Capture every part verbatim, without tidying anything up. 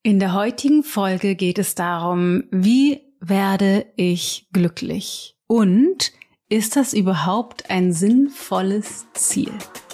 In der heutigen Folge geht es darum, wie werde ich glücklich? Und ist das überhaupt ein sinnvolles Ziel?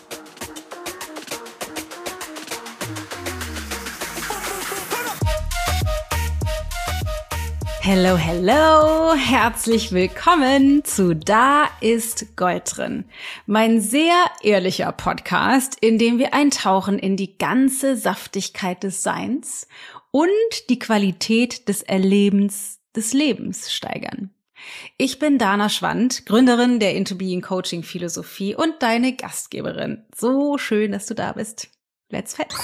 Hello, hello, herzlich willkommen zu Da ist Gold drin. Mein sehr ehrlicher Podcast, in dem wir eintauchen in die ganze Saftigkeit des Seins und die Qualität des Erlebens des Lebens steigern. Ich bin Dana Schwand, Gründerin der Into Being Coaching Philosophie und deine Gastgeberin. So schön, dass du da bist. Let's fetz!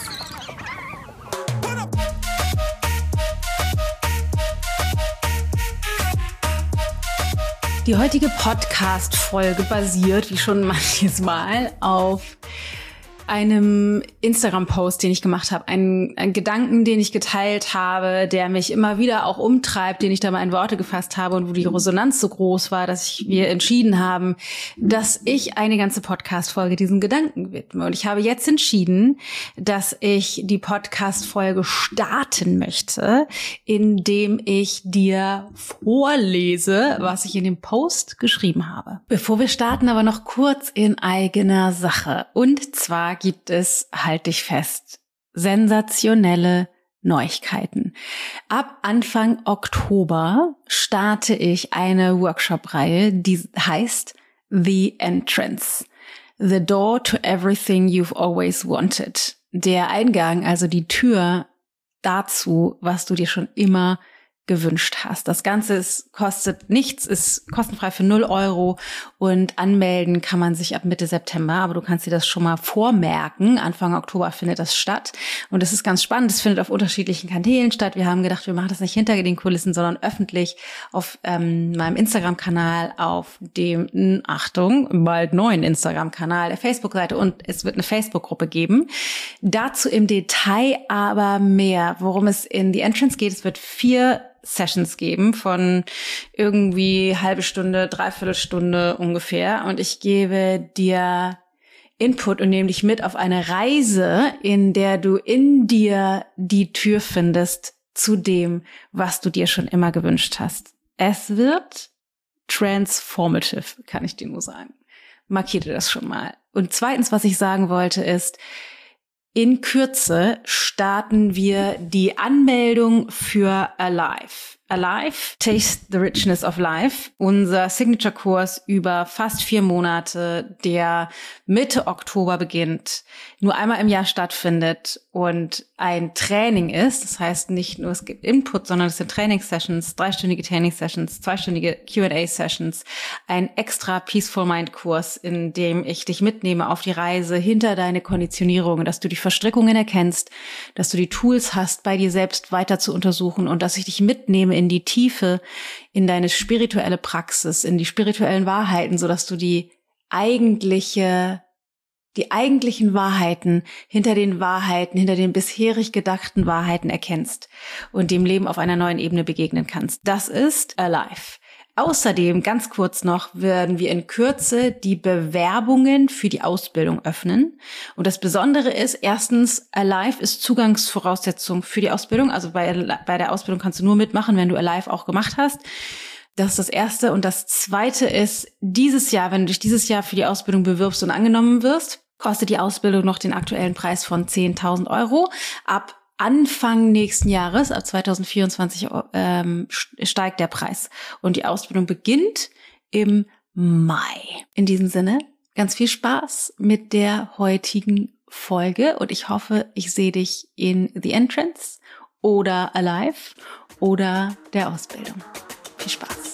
Die heutige Podcast-Folge basiert, wie schon manches Mal, auf einem Instagram-Post, den ich gemacht habe, einen, einen Gedanken, den ich geteilt habe, der mich immer wieder auch umtreibt, den ich da mal in Worte gefasst habe und wo die Resonanz so groß war, dass ich, wir entschieden haben, dass ich eine ganze Podcast-Folge diesem Gedanken widme. Und ich habe jetzt entschieden, dass ich die Podcast-Folge starten möchte, indem ich dir vorlese, was ich in dem Post geschrieben habe. Bevor wir starten, aber noch kurz in eigener Sache. Und zwar gibt es, halt dich fest, sensationelle Neuigkeiten. Ab Anfang Oktober starte ich eine Workshop-Reihe, die heißt The Entrance. The Door to Everything You've Always Wanted. Der Eingang, also die Tür dazu, was du dir schon immer gewünscht hast. Das Ganze ist, kostet nichts, ist kostenfrei für null Euro und anmelden kann man sich ab Mitte September, aber du kannst dir das schon mal vormerken. Anfang Oktober findet das statt und es ist ganz spannend. Es findet auf unterschiedlichen Kanälen statt. Wir haben gedacht, wir machen das nicht hinter den Kulissen, sondern öffentlich auf ähm, meinem Instagram-Kanal, auf dem, Achtung, bald neuen Instagram-Kanal, der Facebook-Seite und es wird eine Facebook-Gruppe geben. Dazu im Detail aber mehr, worum es in The Entrance geht. Es wird vier Sessions geben von irgendwie halbe Stunde, dreiviertel Stunde ungefähr und ich gebe dir Input und nehme dich mit auf eine Reise, in der du in dir die Tür findest zu dem, was du dir schon immer gewünscht hast. Es wird transformative, kann ich dir nur sagen. Markiere das schon mal. Und zweitens, was ich sagen wollte, ist, in Kürze starten wir die Anmeldung für Alive. Alive, Taste the Richness of Life, unser Signature-Kurs über fast vier Monate, der Mitte Oktober beginnt, nur einmal im Jahr stattfindet und ein Training ist. Das heißt nicht nur, es gibt Input, sondern es sind Trainingssessions, dreistündige Trainingssessions, zweistündige Q and A-Sessions, ein extra Peaceful Mind-Kurs, in dem ich dich mitnehme auf die Reise hinter deine Konditionierung, dass du die Verstrickungen erkennst, dass du die Tools hast, bei dir selbst weiter zu untersuchen und dass ich dich mitnehme in die Tiefe, in deine spirituelle Praxis, in die spirituellen Wahrheiten, so dass du die eigentliche, die eigentlichen Wahrheiten hinter den Wahrheiten, hinter den bisherig gedachten Wahrheiten erkennst und dem Leben auf einer neuen Ebene begegnen kannst. Das ist Alive. Außerdem, ganz kurz noch, werden wir in Kürze die Bewerbungen für die Ausbildung öffnen. Und das Besondere ist, erstens, Alive ist Zugangsvoraussetzung für die Ausbildung. Also bei, bei der Ausbildung kannst du nur mitmachen, wenn du Alive auch gemacht hast. Das ist das Erste. Und das Zweite ist, dieses Jahr, wenn du dich dieses Jahr für die Ausbildung bewirbst und angenommen wirst, kostet die Ausbildung noch den aktuellen Preis von zehntausend Euro. Ab Anfang nächsten Jahres, ab zwanzig vierundzwanzig, ähm, steigt der Preis. Und die Ausbildung beginnt im Mai. In diesem Sinne, ganz viel Spaß mit der heutigen Folge. Und ich hoffe, ich sehe dich in The Entrance oder Alive oder der Ausbildung. Viel Spaß.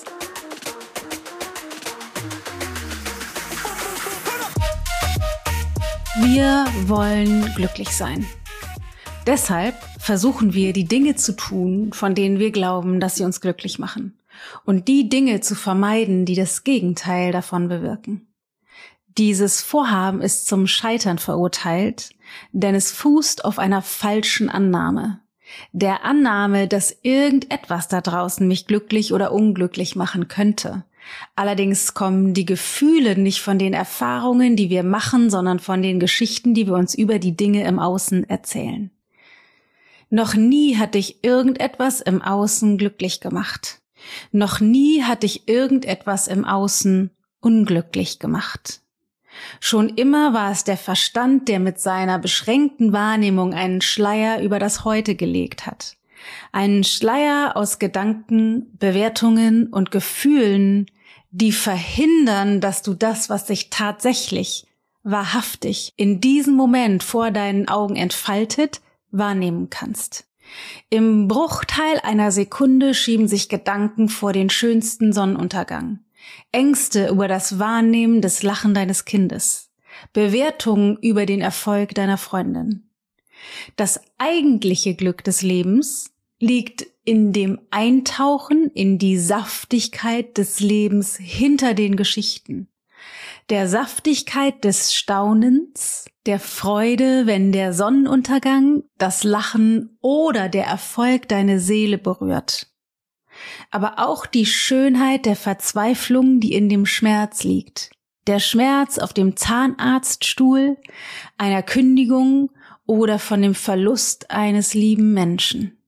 Wir wollen glücklich sein. Deshalb versuchen wir, die Dinge zu tun, von denen wir glauben, dass sie uns glücklich machen. Und die Dinge zu vermeiden, die das Gegenteil davon bewirken. Dieses Vorhaben ist zum Scheitern verurteilt, denn es fußt auf einer falschen Annahme. Der Annahme, dass irgendetwas da draußen mich glücklich oder unglücklich machen könnte. Allerdings kommen die Gefühle nicht von den Erfahrungen, die wir machen, sondern von den Geschichten, die wir uns über die Dinge im Außen erzählen. Noch nie hat dich irgendetwas im Außen glücklich gemacht. Noch nie hat dich irgendetwas im Außen unglücklich gemacht. Schon immer war es der Verstand, der mit seiner beschränkten Wahrnehmung einen Schleier über das Heute gelegt hat. Einen Schleier aus Gedanken, Bewertungen und Gefühlen, die verhindern, dass du das, was sich tatsächlich, wahrhaftig in diesem Moment vor deinen Augen entfaltet, wahrnehmen kannst. Im Bruchteil einer Sekunde schieben sich Gedanken vor den schönsten Sonnenuntergang. Ängste über das Wahrnehmen des Lachen deines Kindes. Bewertungen über den Erfolg deiner Freundin. Das eigentliche Glück des Lebens liegt in dem Eintauchen in die Saftigkeit des Lebens hinter den Geschichten. Der Saftigkeit des Staunens, der Freude, wenn der Sonnenuntergang, das Lachen oder der Erfolg deine Seele berührt. Aber auch die Schönheit der Verzweiflung, die in dem Schmerz liegt. Der Schmerz auf dem Zahnarztstuhl, einer Kündigung oder von dem Verlust eines lieben Menschen.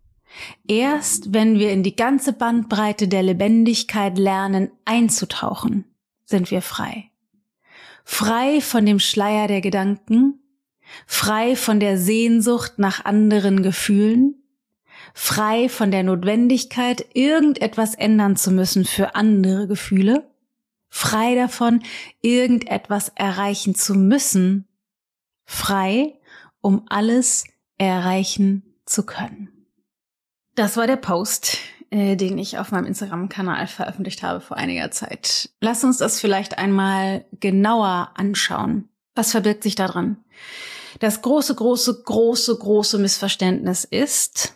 Erst wenn wir in die ganze Bandbreite der Lebendigkeit lernen, einzutauchen, sind wir frei. Frei von dem Schleier der Gedanken, frei von der Sehnsucht nach anderen Gefühlen, frei von der Notwendigkeit, irgendetwas ändern zu müssen für andere Gefühle, frei davon, irgendetwas erreichen zu müssen, frei, um alles erreichen zu können. Das war der Post, äh, den ich auf meinem Instagram-Kanal veröffentlicht habe vor einiger Zeit. Lass uns das vielleicht einmal genauer anschauen. Was verbirgt sich da drin? Das große, große, große, große Missverständnis ist,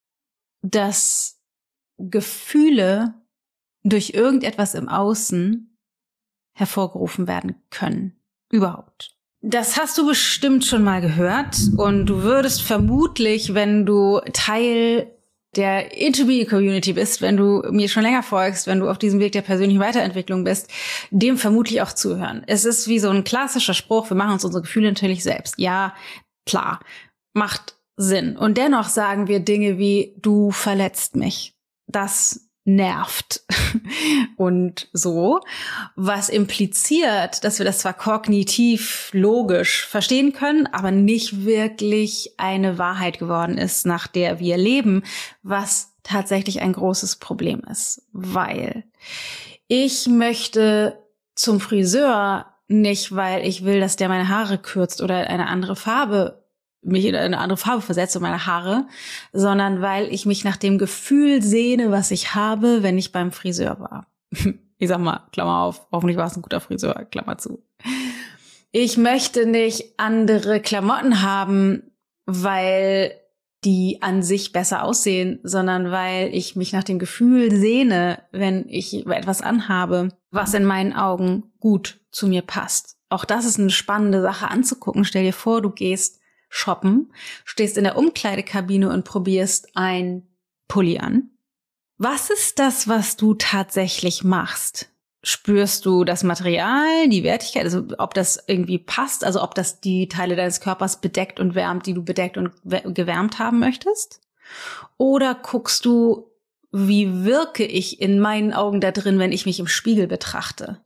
dass Gefühle durch irgendetwas im Außen hervorgerufen werden können. Überhaupt. Das hast du bestimmt schon mal gehört und du würdest vermutlich, wenn du Teil der Interview-Community bist, wenn du mir schon länger folgst, wenn du auf diesem Weg der persönlichen Weiterentwicklung bist, dem vermutlich auch zuhören. Es ist wie so ein klassischer Spruch, wir machen uns unsere Gefühle natürlich selbst. Ja, klar, macht Sinn. Und dennoch sagen wir Dinge wie, du verletzt mich. Das nervt. Und so, was impliziert, dass wir das zwar kognitiv logisch verstehen können, aber nicht wirklich eine Wahrheit geworden ist, nach der wir leben, was tatsächlich ein großes Problem ist. Weil ich möchte zum Friseur nicht, weil ich will, dass der meine Haare kürzt oder eine andere Farbe mich in eine andere Farbe versetze, meine Haare, sondern weil ich mich nach dem Gefühl sehne, was ich habe, wenn ich beim Friseur war. Ich sag mal, Klammer auf, hoffentlich war es ein guter Friseur, Klammer zu. Ich möchte nicht andere Klamotten haben, weil die an sich besser aussehen, sondern weil ich mich nach dem Gefühl sehne, wenn ich etwas anhabe, was in meinen Augen gut zu mir passt. Auch das ist eine spannende Sache anzugucken. Stell dir vor, du gehst shoppen, stehst in der Umkleidekabine und probierst ein Pulli an. Was ist das, was du tatsächlich machst? Spürst du das Material, die Wertigkeit, also ob das irgendwie passt, also ob das die Teile deines Körpers bedeckt und wärmt, die du bedeckt und gewärmt haben möchtest? Oder guckst du, wie wirke ich in meinen Augen da drin, wenn ich mich im Spiegel betrachte?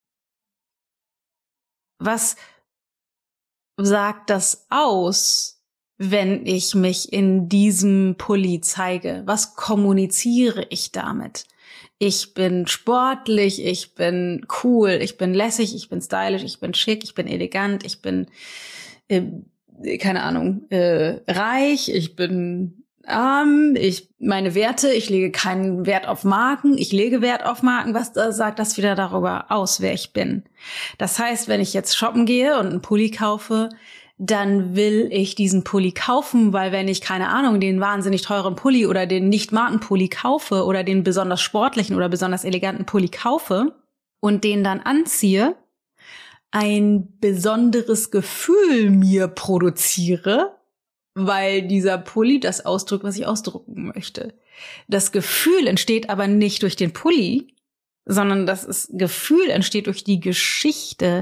Was sagt das aus, wenn ich mich in diesem Pulli zeige? Was kommuniziere ich damit? Ich bin sportlich, ich bin cool, ich bin lässig, ich bin stylisch, ich bin schick, ich bin elegant, ich bin, äh, keine Ahnung, äh, reich, ich bin arm, ich, meine Werte, ich lege keinen Wert auf Marken, ich lege Wert auf Marken. Was äh, sagt das wieder darüber aus, wer ich bin? Das heißt, wenn ich jetzt shoppen gehe und einen Pulli kaufe, dann will ich diesen Pulli kaufen, weil wenn ich, keine Ahnung, den wahnsinnig teuren Pulli oder den Nicht-Marken-Pulli kaufe oder den besonders sportlichen oder besonders eleganten Pulli kaufe und den dann anziehe, ein besonderes Gefühl mir produziere, weil dieser Pulli das ausdrückt, was ich ausdrücken möchte. Das Gefühl entsteht aber nicht durch den Pulli, sondern das ist, Gefühl entsteht durch die Geschichte,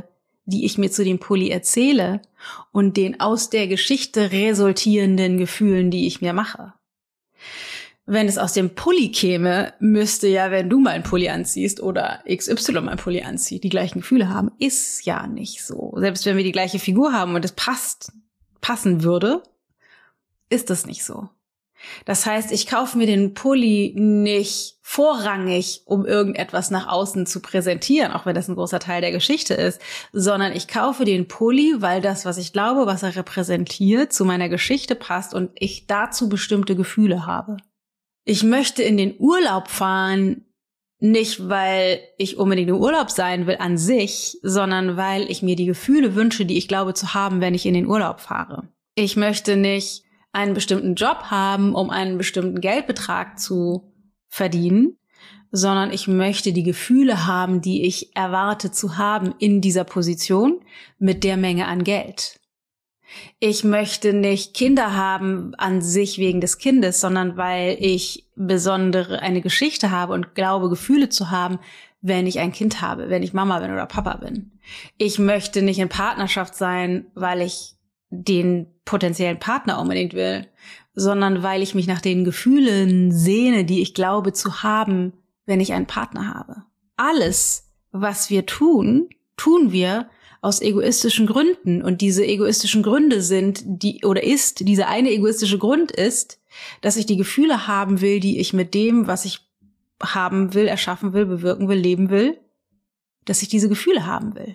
die ich mir zu dem Pulli erzähle und den aus der Geschichte resultierenden Gefühlen, die ich mir mache. Wenn es aus dem Pulli käme, müsste ja, wenn du mal einen Pulli anziehst oder X Y mal einen Pulli anzieht, die gleichen Gefühle haben. Ist ja nicht so. Selbst wenn wir die gleiche Figur haben und es passt, passen würde, ist das nicht so. Das heißt, ich kaufe mir den Pulli nicht vorrangig, um irgendetwas nach außen zu präsentieren, auch wenn das ein großer Teil der Geschichte ist, sondern ich kaufe den Pulli, weil das, was ich glaube, was er repräsentiert, zu meiner Geschichte passt und ich dazu bestimmte Gefühle habe. Ich möchte in den Urlaub fahren, nicht weil ich unbedingt im Urlaub sein will an sich, sondern weil ich mir die Gefühle wünsche, die ich glaube zu haben, wenn ich in den Urlaub fahre. Ich möchte nicht einen bestimmten Job haben, um einen bestimmten Geldbetrag zu verdienen, sondern ich möchte die Gefühle haben, die ich erwarte zu haben in dieser Position mit der Menge an Geld. Ich möchte nicht Kinder haben an sich wegen des Kindes, sondern weil ich besondere eine Geschichte habe und glaube, Gefühle zu haben, wenn ich ein Kind habe, wenn ich Mama bin oder Papa bin. Ich möchte nicht in Partnerschaft sein, weil ich den potenziellen Partner unbedingt will, sondern weil ich mich nach den Gefühlen sehne, die ich glaube zu haben, wenn ich einen Partner habe. Alles, was wir tun, tun wir aus egoistischen Gründen. Und diese egoistischen Gründe sind, die, oder ist, dieser eine egoistische Grund ist, dass ich die Gefühle haben will, die ich mit dem, was ich haben will, erschaffen will, bewirken will, leben will, dass ich diese Gefühle haben will.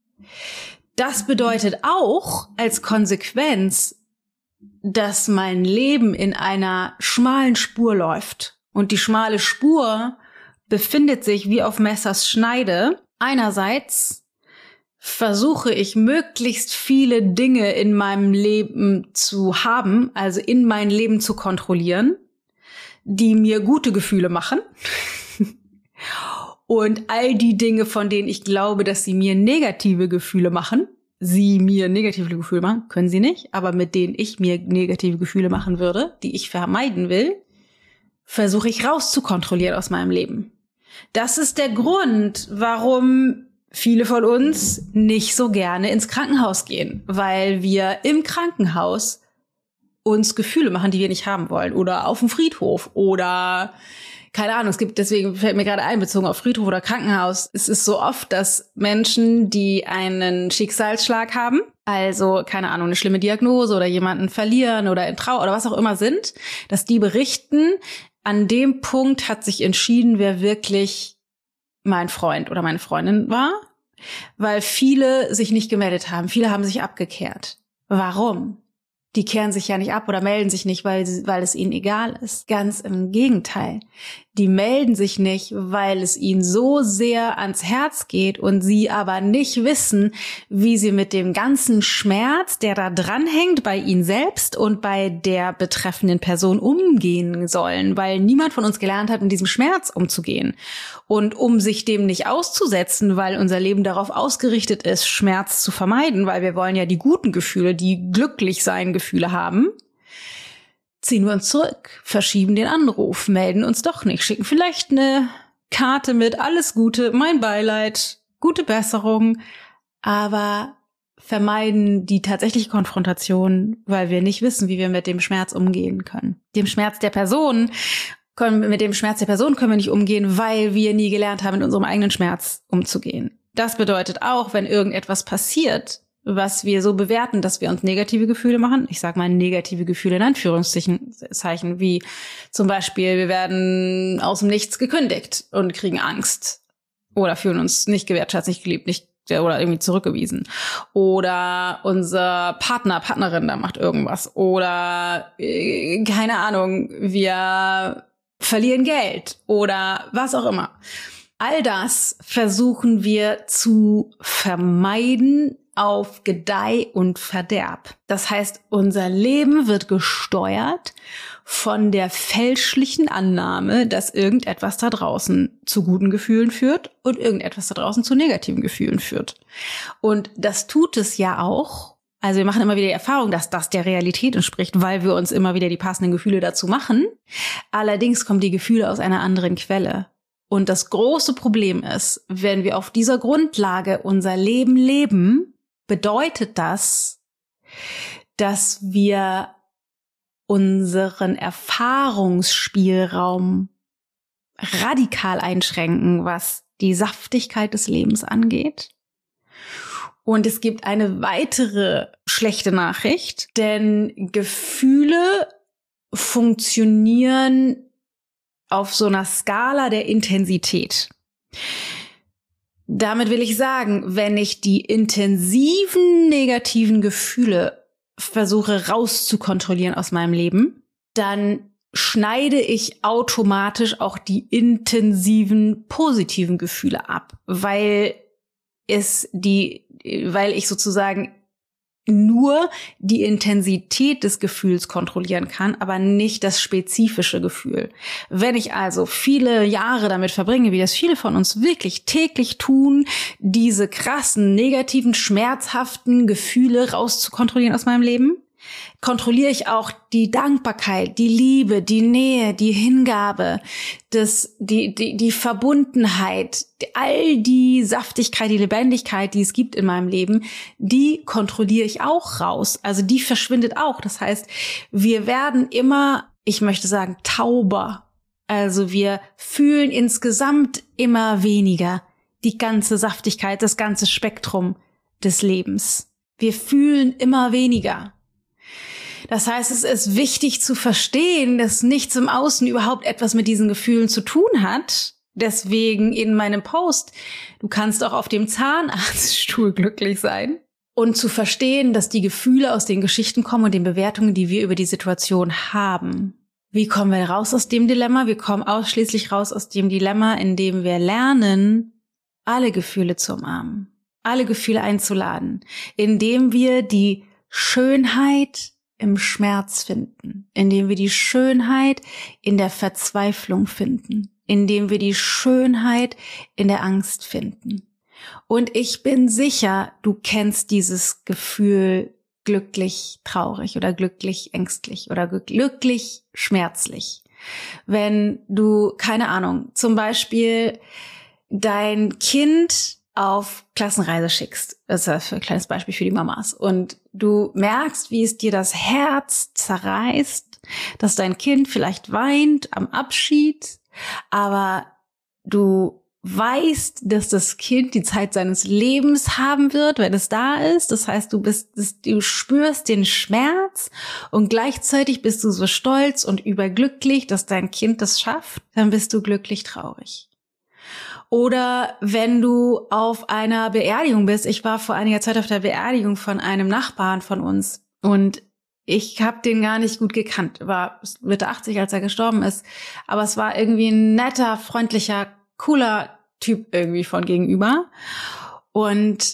Das bedeutet auch als Konsequenz, dass mein Leben in einer schmalen Spur läuft. Und die schmale Spur befindet sich wie auf Messers Schneide. Einerseits versuche ich möglichst viele Dinge in meinem Leben zu haben, also in mein Leben zu kontrollieren, die mir gute Gefühle machen. Und all die Dinge, von denen ich glaube, dass sie mir negative Gefühle machen, sie mir negative Gefühle machen, können sie nicht, aber mit denen ich mir negative Gefühle machen würde, die ich vermeiden will, versuche ich rauszukontrollieren aus meinem Leben. Das ist der Grund, warum viele von uns nicht so gerne ins Krankenhaus gehen, weil wir im Krankenhaus uns Gefühle machen, die wir nicht haben wollen, oder auf dem Friedhof oder keine Ahnung, es gibt, deswegen fällt mir gerade ein, bezogen auf Friedhof oder Krankenhaus, es ist so oft, dass Menschen, die einen Schicksalsschlag haben, also, keine Ahnung, eine schlimme Diagnose oder jemanden verlieren oder in Trauer oder was auch immer sind, dass die berichten, an dem Punkt hat sich entschieden, wer wirklich mein Freund oder meine Freundin war, weil viele sich nicht gemeldet haben. Viele haben sich abgekehrt. Warum? Die kehren sich ja nicht ab oder melden sich nicht, weil, weil es ihnen egal ist. Ganz im Gegenteil. Die melden sich nicht, weil es ihnen so sehr ans Herz geht und sie aber nicht wissen, wie sie mit dem ganzen Schmerz, der da dranhängt, bei ihnen selbst und bei der betreffenden Person umgehen sollen, weil niemand von uns gelernt hat, mit diesem Schmerz umzugehen. Und um sich dem nicht auszusetzen, weil unser Leben darauf ausgerichtet ist, Schmerz zu vermeiden, weil wir wollen ja die guten Gefühle, die glücklich sein Gefühle haben, ziehen wir uns zurück, verschieben den Anruf, melden uns doch nicht, schicken vielleicht eine Karte mit alles Gute, mein Beileid, gute Besserung, aber vermeiden die tatsächliche Konfrontation, weil wir nicht wissen, wie wir mit dem Schmerz umgehen können. Dem Schmerz der Person können, mit dem Schmerz der Person können wir nicht umgehen, weil wir nie gelernt haben, mit unserem eigenen Schmerz umzugehen. Das bedeutet auch, wenn irgendetwas passiert, was wir so bewerten, dass wir uns negative Gefühle machen. Ich sage mal negative Gefühle in Anführungszeichen, Zeichen, wie zum Beispiel, wir werden aus dem Nichts gekündigt und kriegen Angst oder fühlen uns nicht gewertschätzt, nicht geliebt, nicht oder irgendwie zurückgewiesen. Oder unser Partner, Partnerin da macht irgendwas. Oder äh, keine Ahnung, wir verlieren Geld oder was auch immer. All das versuchen wir zu vermeiden auf Gedeih und Verderb. Das heißt, unser Leben wird gesteuert von der fälschlichen Annahme, dass irgendetwas da draußen zu guten Gefühlen führt und irgendetwas da draußen zu negativen Gefühlen führt. Und das tut es ja auch. Also wir machen immer wieder die Erfahrung, dass das der Realität entspricht, weil wir uns immer wieder die passenden Gefühle dazu machen. Allerdings kommen die Gefühle aus einer anderen Quelle. Und das große Problem ist, wenn wir auf dieser Grundlage unser Leben leben, bedeutet das, dass wir unseren Erfahrungsspielraum radikal einschränken, was die Saftigkeit des Lebens angeht. Und es gibt eine weitere schlechte Nachricht, denn Gefühle funktionieren auf so einer Skala der Intensität. Damit will ich sagen, wenn ich die intensiven negativen Gefühle versuche rauszukontrollieren aus meinem Leben, dann schneide ich automatisch auch die intensiven positiven Gefühle ab, weil es die, weil ich sozusagen nur die Intensität des Gefühls kontrollieren kann, aber nicht das spezifische Gefühl. Wenn ich also viele Jahre damit verbringe, wie das viele von uns wirklich täglich tun, diese krassen, negativen, schmerzhaften Gefühle rauszukontrollieren aus meinem Leben, kontrolliere ich auch die Dankbarkeit, die Liebe, die Nähe, die Hingabe, das, die, die, die Verbundenheit, all die Saftigkeit, die Lebendigkeit, die es gibt in meinem Leben, die kontrolliere ich auch raus. Also die verschwindet auch. Das heißt, wir werden immer, ich möchte sagen, tauber. Also wir fühlen insgesamt immer weniger die ganze Saftigkeit, das ganze Spektrum des Lebens. Wir fühlen immer weniger. Das heißt, es ist wichtig zu verstehen, dass nichts im Außen überhaupt etwas mit diesen Gefühlen zu tun hat. Deswegen in meinem Post, du kannst auch auf dem Zahnarztstuhl glücklich sein. Und zu verstehen, dass die Gefühle aus den Geschichten kommen und den Bewertungen, die wir über die Situation haben. Wie kommen wir raus aus dem Dilemma? Wir kommen ausschließlich raus aus dem Dilemma, indem wir lernen, alle Gefühle zu umarmen, alle Gefühle einzuladen, indem wir die Schönheit im Schmerz finden, indem wir die Schönheit in der Verzweiflung finden, indem wir die Schönheit in der Angst finden. Und ich bin sicher, du kennst dieses Gefühl glücklich traurig oder glücklich ängstlich oder glücklich schmerzlich. Wenn du, keine Ahnung, zum Beispiel dein Kind auf Klassenreise schickst. Das ist ein kleines Beispiel für die Mamas. Und du merkst, wie es dir das Herz zerreißt, dass dein Kind vielleicht weint am Abschied, aber du weißt, dass das Kind die Zeit seines Lebens haben wird, wenn es da ist. Das heißt, du bist, du spürst den Schmerz und gleichzeitig bist du so stolz und überglücklich, dass dein Kind das schafft. Dann bist du glücklich traurig. Oder wenn du auf einer Beerdigung bist. Ich war vor einiger Zeit auf der Beerdigung von einem Nachbarn von uns und ich habe den gar nicht gut gekannt. War Mitte achtzig, als er gestorben ist. Aber es war irgendwie ein netter, freundlicher, cooler Typ irgendwie von gegenüber. Und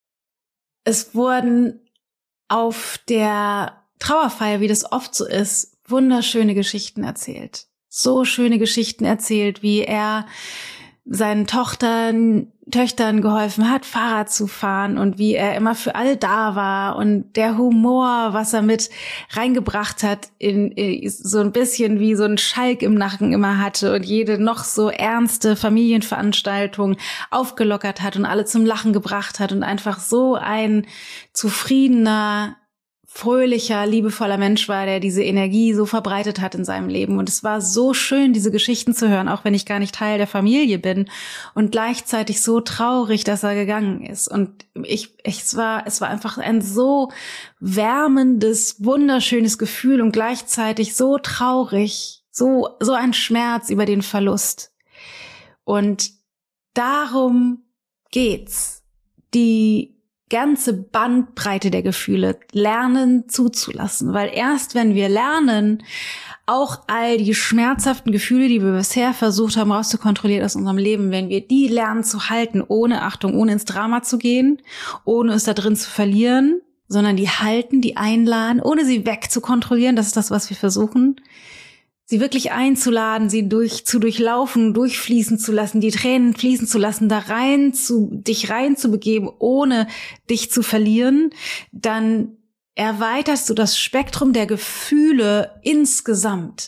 es wurden auf der Trauerfeier, wie das oft so ist, wunderschöne Geschichten erzählt. So schöne Geschichten erzählt, wie er seinen Tochtern, Töchtern geholfen hat, Fahrrad zu fahren und wie er immer für alle da war und der Humor, was er mit reingebracht hat, in, in so ein bisschen wie so ein Schalk im Nacken immer hatte und jede noch so ernste Familienveranstaltung aufgelockert hat und alle zum Lachen gebracht hat und einfach so ein zufriedener, fröhlicher, liebevoller Mensch war, der diese Energie so verbreitet hat in seinem Leben. Und es war so schön, diese Geschichten zu hören, auch wenn ich gar nicht Teil der Familie bin. Und gleichzeitig so traurig, dass er gegangen ist. Und ich, ich es war, es war einfach ein so wärmendes, wunderschönes Gefühl und gleichzeitig so traurig, so, so ein Schmerz über den Verlust. Und darum geht's. Die ganze Bandbreite der Gefühle lernen zuzulassen, weil erst wenn wir lernen, auch all die schmerzhaften Gefühle, die wir bisher versucht haben rauszukontrollieren aus unserem Leben, wenn wir die lernen zu halten, ohne Achtung, ohne ins Drama zu gehen, ohne es da drin zu verlieren, sondern die halten, die einladen, ohne sie wegzukontrollieren, das ist das, was wir versuchen, sie wirklich einzuladen, sie durch zu durchlaufen, durchfließen zu lassen, die Tränen fließen zu lassen, da rein zu dich rein zu begeben, ohne dich zu verlieren, dann erweiterst du das Spektrum der Gefühle insgesamt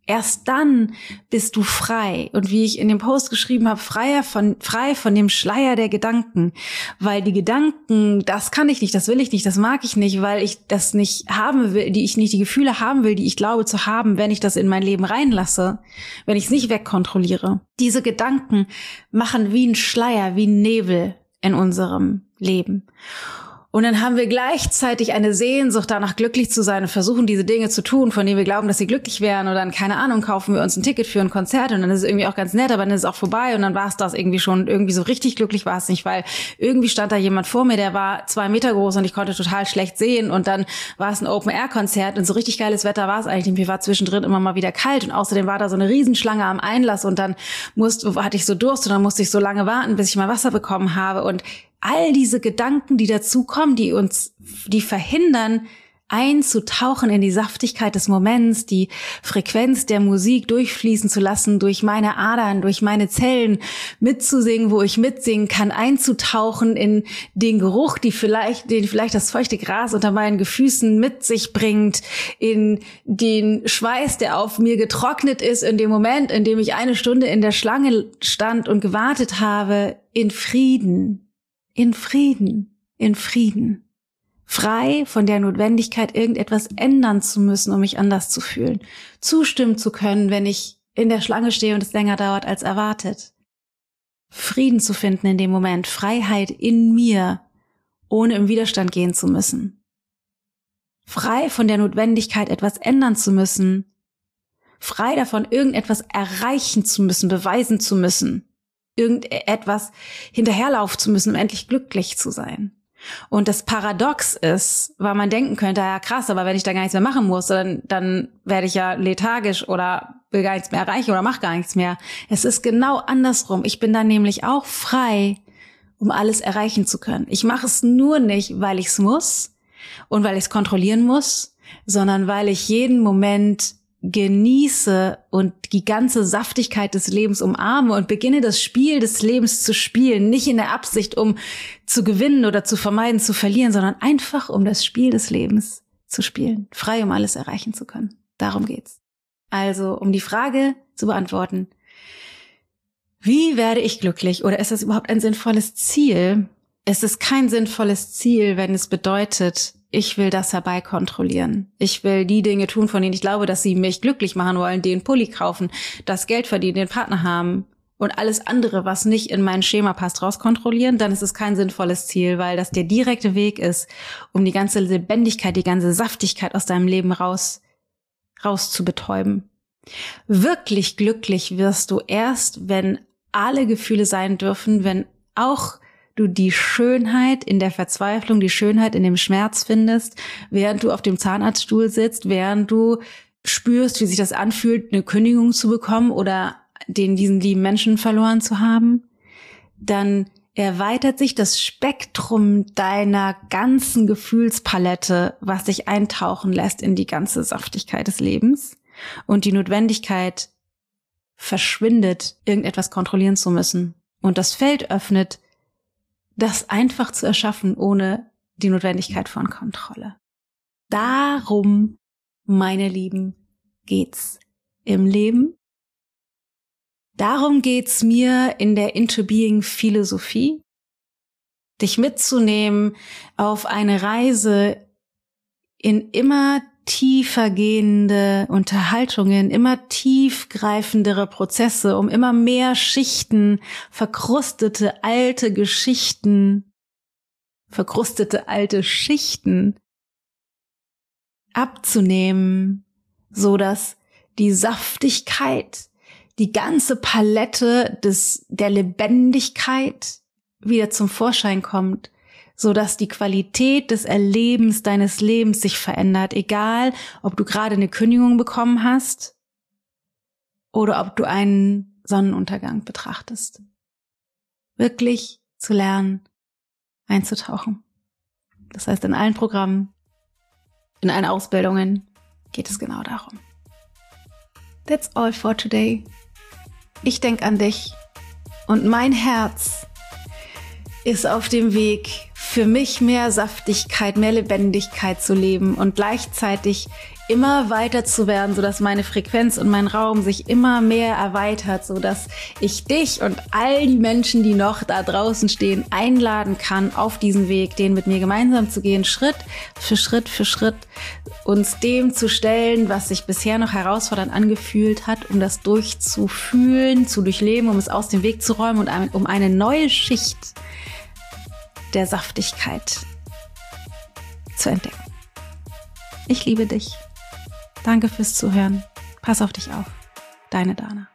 Erst dann bist du frei. Und wie ich in dem Post geschrieben habe, freier von, frei von dem Schleier der Gedanken. Weil die Gedanken, das kann ich nicht, das will ich nicht, das mag ich nicht, weil ich das nicht haben will, die ich nicht die Gefühle haben will, die ich glaube zu haben, wenn ich das in mein Leben reinlasse, wenn ich es nicht wegkontrolliere. Diese Gedanken machen wie ein Schleier, wie ein Nebel in unserem Leben. Und dann haben wir gleichzeitig eine Sehnsucht danach, glücklich zu sein und versuchen, diese Dinge zu tun, von denen wir glauben, dass sie glücklich wären. Und dann, keine Ahnung, kaufen wir uns ein Ticket für ein Konzert und dann ist es irgendwie auch ganz nett, aber dann ist es auch vorbei und dann war es das irgendwie schon. Irgendwie so richtig glücklich war es nicht, weil irgendwie stand da jemand vor mir, der war zwei Meter groß und ich konnte total schlecht sehen. Und dann war es ein Open-Air-Konzert und so richtig geiles Wetter war es eigentlich nicht. Mir war zwischendrin immer mal wieder kalt und außerdem war da so eine Riesenschlange am Einlass und dann musste, hatte ich so Durst und dann musste ich so lange warten, bis ich mal Wasser bekommen habe. Und all diese Gedanken, die dazukommen, die uns, die verhindern, einzutauchen in die Saftigkeit des Moments, die Frequenz der Musik durchfließen zu lassen, durch meine Adern, durch meine Zellen mitzusingen, wo ich mitsingen kann, einzutauchen in den Geruch, die vielleicht, den vielleicht das feuchte Gras unter meinen Gefüßen mit sich bringt, in den Schweiß, der auf mir getrocknet ist, in dem Moment, in dem ich eine Stunde in der Schlange stand und gewartet habe, in Frieden. In Frieden, in Frieden. Frei von der Notwendigkeit, irgendetwas ändern zu müssen, um mich anders zu fühlen. Zustimmen zu können, wenn ich in der Schlange stehe und es länger dauert als erwartet. Frieden zu finden in dem Moment. Freiheit in mir, ohne im Widerstand gehen zu müssen. Frei von der Notwendigkeit, etwas ändern zu müssen. Frei davon, irgendetwas erreichen zu müssen, beweisen zu müssen. Irgendetwas hinterherlaufen zu müssen, um endlich glücklich zu sein. Und das Paradox ist, weil man denken könnte, ja krass, aber wenn ich da gar nichts mehr machen muss, dann, dann werde ich ja lethargisch oder will gar nichts mehr erreichen oder mache gar nichts mehr. Es ist genau andersrum. Ich bin dann nämlich auch frei, um alles erreichen zu können. Ich mache es nur nicht, weil ich es muss und weil ich es kontrollieren muss, sondern weil ich jeden Moment genieße und die ganze Saftigkeit des Lebens umarme und beginne das Spiel des Lebens zu spielen, nicht in der Absicht, um zu gewinnen oder zu vermeiden, zu verlieren, sondern einfach um das Spiel des Lebens zu spielen, frei, um alles erreichen zu können. Darum geht's. Also, um die Frage zu beantworten, wie werde ich glücklich oder ist das überhaupt ein sinnvolles Ziel? Es ist kein sinnvolles Ziel, wenn es bedeutet, ich will das herbeikontrollieren. Ich will die Dinge tun, von denen ich glaube, dass sie mich glücklich machen wollen, den Pulli kaufen, das Geld verdienen, den Partner haben und alles andere, was nicht in mein Schema passt, rauskontrollieren. Dann ist es kein sinnvolles Ziel, weil das der direkte Weg ist, um die ganze Lebendigkeit, die ganze Saftigkeit aus deinem Leben raus, raus zu betäuben. Wirklich glücklich wirst du erst, wenn alle Gefühle sein dürfen, wenn auch du die Schönheit in der Verzweiflung, die Schönheit in dem Schmerz findest, während du auf dem Zahnarztstuhl sitzt, während du spürst, wie sich das anfühlt, eine Kündigung zu bekommen oder den diesen lieben Menschen verloren zu haben, dann erweitert sich das Spektrum deiner ganzen Gefühlspalette, was dich eintauchen lässt in die ganze Saftigkeit des Lebens und die Notwendigkeit verschwindet, irgendetwas kontrollieren zu müssen. Und das Feld öffnet, das einfach zu erschaffen, ohne die Notwendigkeit von Kontrolle. Darum, meine Lieben, geht's im Leben. Darum geht's mir in der Into Being Philosophie, dich mitzunehmen auf eine Reise in immer tiefer gehende Unterhaltungen, immer tiefgreifendere Prozesse, um immer mehr Schichten, verkrustete alte Geschichten, verkrustete alte Schichten abzunehmen, so dass die Saftigkeit, die ganze Palette des der Lebendigkeit wieder zum Vorschein kommt, so dass die Qualität des Erlebens deines Lebens sich verändert, egal ob du gerade eine Kündigung bekommen hast oder ob du einen Sonnenuntergang betrachtest. Wirklich zu lernen, einzutauchen. Das heißt, in allen Programmen, in allen Ausbildungen geht es genau darum. That's all for today. Ich denke an dich und mein Herz ist auf dem Weg für mich mehr Saftigkeit, mehr Lebendigkeit zu leben und gleichzeitig immer weiter zu werden, sodass meine Frequenz und mein Raum sich immer mehr erweitert, sodass ich dich und all die Menschen, die noch da draußen stehen, einladen kann, auf diesen Weg, den mit mir gemeinsam zu gehen, Schritt für Schritt für Schritt, uns dem zu stellen, was sich bisher noch herausfordernd angefühlt hat, um das durchzufühlen, zu durchleben, um es aus dem Weg zu räumen und um eine neue Schicht der Saftigkeit zu entdecken. Ich liebe dich. Danke fürs Zuhören. Pass auf dich auf. Deine Dana.